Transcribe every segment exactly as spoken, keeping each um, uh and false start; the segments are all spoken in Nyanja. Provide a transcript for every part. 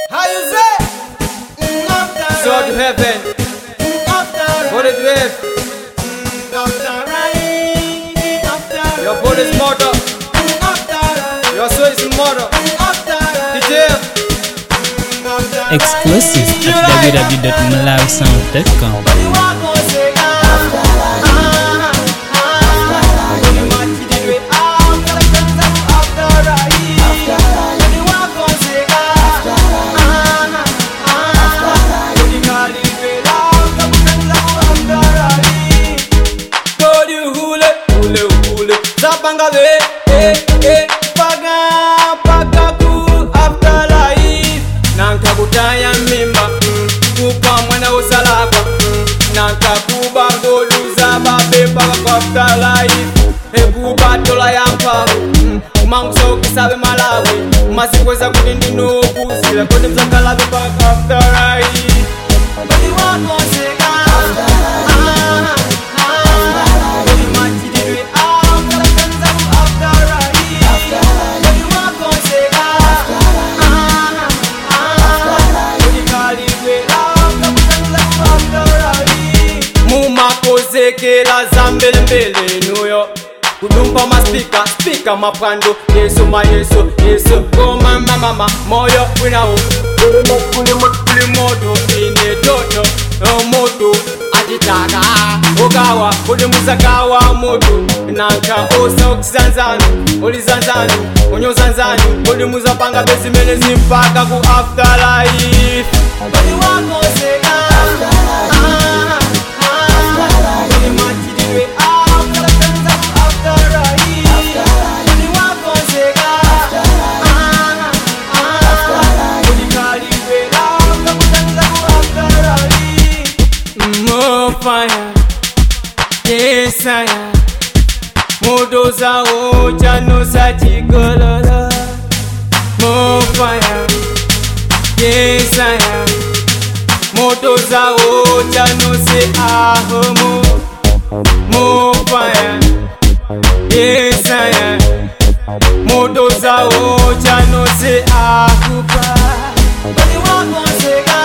How you say? So to heaven. What it with? Your body's mother. Your soul is mother. D J Exclusive at w w w dot malawi sound dot com. Zapanga be, eh, eh, paga, paga ku afterlife. Nanka kutaya mimba, mm, kupa mwana usalakwa, mm, nanka kuba goluza babe paga ku afterlife. Ekuba tola ya mpago, mm, manguso kisabe malawi, masikweza kutindi nuku, sila kote mzakala be paga ku afterlife. Bali wako seka, ah, Zekela zambele mbele nuyo kudumpa maspika, spika mapando. Yesu ma Yesu, Yesu koma mama moyo winao. Kuli kuli moto ine toto moto ajitaka ogawa kuli muzakawa moto nanka osa okizanzanu olizanzanu onyozanzanu kuli muzapanga bezimene zimpaka ku afterlife. Bali wako seka fire, yes I am. Modoza oja no sajigolola. More fire, yes I am. Modoza oja no se ahomo. More fire, yes I am. Modoza oja no se akupa. Bali wako seka.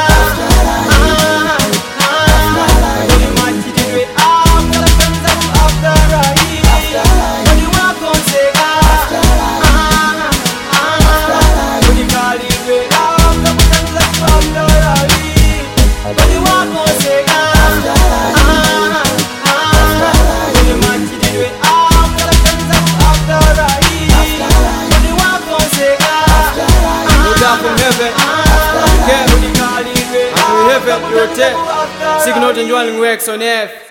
Signal to Joan Wax on F.